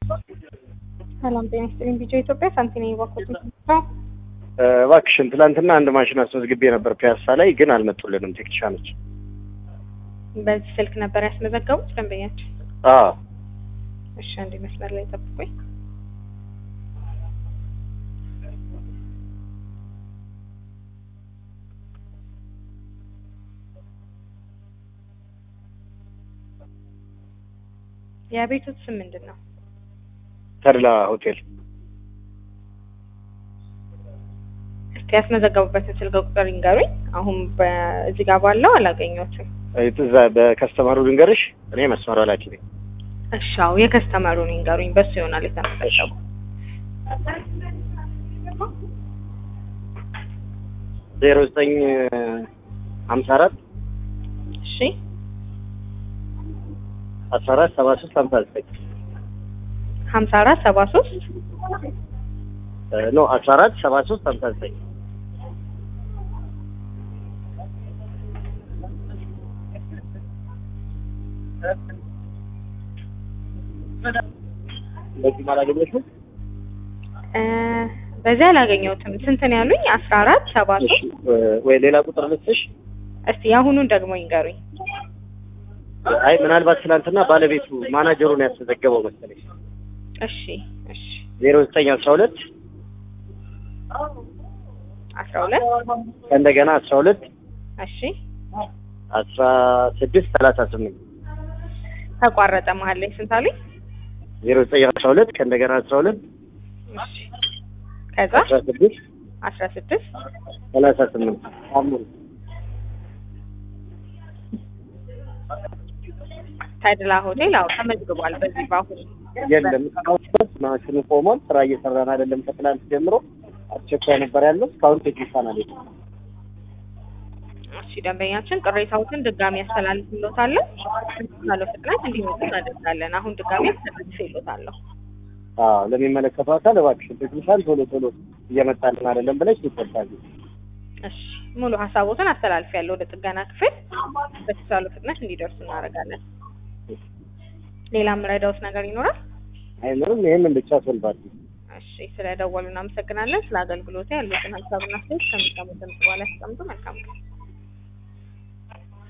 ሰላም ጤና ይስጥልኝ። ቢጆ ኢትዮጵያ ሳንቲኔ ባኮት ነው። እባክሽን ትላንትና አንድ ማሽን አስመዝግቤ ነበር ፒያሳ ላይ ግን አልመጡልንም ቴክኒሻኖች። በዚህ ስልክ ነበር ያስመዘገቡት ደንበኛችን? አዎ። እሺ አንዴ መስመር ላይ ጠብቁኝ። የቤቱ ስም ምንድነው? ተድላ ሆቴል። ያስመዘገቡበትን ስልክ ቁጥር ይንገሩኝ። አሁን በዚህ ጋር ባለው አላገኘሁትም። እዛ በከስተመሩ ልንገርሽ፣ እኔ መስመር ላኪ ነኝ። እሺ አዎ የከስተመሩን ይንገሩኝ። በሱ ይሆናል የተመዘገበው። 0954 እሺ 14 73 59 54 73 ኖ 14 73 59 በዚህ ማላገኘሽው በዚህ አላገኘሁትም። ስንት ነው ያሉኝ? 14 73 ወይ ሌላ ቁጥር ልስጥሽ? እስቲ ያሁኑን ደግሞ ይንገሩኝ። አይ ምናልባት ትናንትና ባለቤቱ ማናጀሩን ያስመዘገበው መሰለኝ። እሺ እሺ 0912 12 እንደገና 12 እሺ 16 38 ተቋረጠ መሀል ላይ። ስንት አሉኝ? 0912 ከእንደገና 12 እሺ ከዛ 16 38 አሙን ተድላ ሆቴል አዎ ተመዝግቧል። በዚህ ባሁን የለም እስካሁን ማሽኑ ቆሟል። ስራ እየሰራን አይደለም። ከትናንት ጀምሮ አስቸኳይ ነበር ያለው። እስካሁን ቴክኒሻን አለ። እሺ ደንበኛችን ቅሬታዎችን ድጋሚ ያስተላልፍልዎታለሁ። ካለው ፍጥነት እንዲመጡ እናደርጋለን። አሁን ድጋሚ ያስተላልፍልዎታለሁ። ለሚመለከተው አካል እባክሽ ቴክኒሻን ቶሎ ቶሎ እየመጣልን አይደለም ብለሽ ይፈታል። እሺ ሙሉ ሀሳቦትን አስተላልፊያለሁ ወደ ጥገና ክፍል። በተቻለው ፍጥነት እንዲደርሱ እናደርጋለን። ሌላ ምረዳውት ነገር ይኖራል? አይኖርም። ይሄንን ብቻ ሶልቫት። እሺ ስለደወሉ እናመሰግናለን። ስለ አገልግሎት ያሉትን ሀሳብና አስተያየት ከሚሰሙት በኋላ ያስቀምጡ። መልካም ቀን።